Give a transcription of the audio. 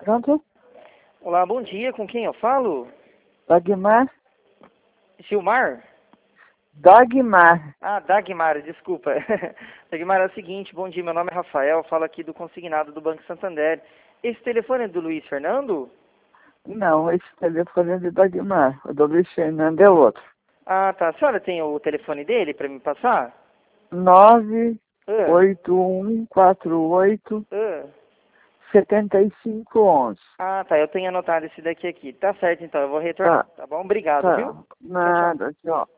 Pronto? Olá, bom dia. Com quem eu falo? Dagmar? Silmar? Dagmar. Ah, Dagmar, desculpa. Dagmar, é o seguinte, bom dia, meu nome é Rafael, falo aqui do consignado do Banco Santander. Esse telefone é do Luiz Fernando? Não, esse telefone é de Dagmar. O do Luiz Fernando é outro. Ah, tá. A senhora tem o telefone dele para me passar? 98148 Ah. 7511. Ah, tá. Eu tenho anotado esse daqui aqui. Tá certo, então. Eu vou retornar. Tá bom? Obrigado, viu? Tá. Tchau, tchau. Nada, tchau.